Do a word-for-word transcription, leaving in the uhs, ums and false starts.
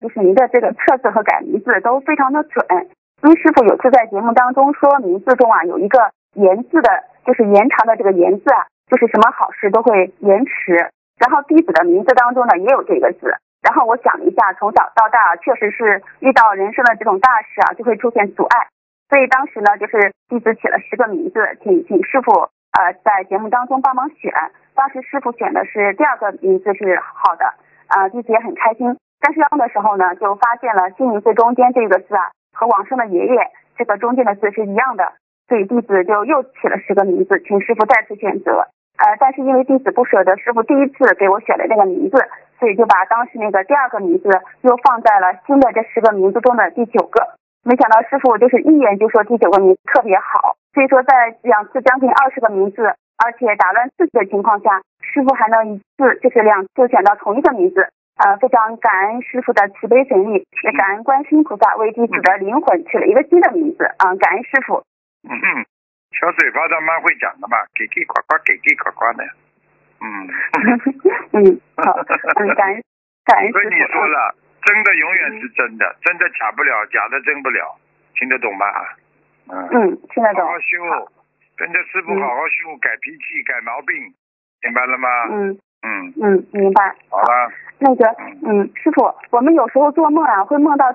就是您的这个测字和改名字都非常的准。因为师傅有次在节目当中说，名字中啊有一个延字的，就是延长的这个延字啊，就是什么好事都会延迟。然后弟子的名字当中呢也有这个字。然后我想了一下，从小到大确实是遇到人生的这种大事啊，就会出现阻碍。所以当时呢，就是弟子起了十个名字，请请师傅呃在节目当中帮忙选。当时师傅选的是第二个名字是好的，啊、呃，弟子也很开心。但是用的时候呢，就发现了新名字中间这个字啊，和往生的爷爷这个中间的字是一样的，所以弟子就又起了十个名字，请师傅再次选择。呃，但是因为弟子不舍得师傅第一次给我选的这个名字，所以就把当时那个第二个名字又放在了新的这十个名字中的第九个。没想到师傅就是一言就说第九个名字特别好，所以说在两次将近二十个名字，而且打乱次序的情况下，师傅还能一次就是两次选到同一个名字。呃，非常感恩师傅的慈悲神力，也感恩观世音菩萨为弟子的灵魂取了一个新的名字啊、呃，感恩师傅。 嗯嗯，小嘴巴他蛮会讲的嘛，给给呱呱，给给呱呱的。嗯嗯，好，嗯，感恩感恩师傅。 所以你说了，真的永远是真的，真的假不了，假的真不了，听得懂吗？嗯嗯，听得懂。 好好修，跟着师傅好好修，嗯、改脾气，改毛病，明白了吗？ 嗯嗯嗯，明白。 好了。 那个，嗯，师傅，我们有时候做梦啊，会梦到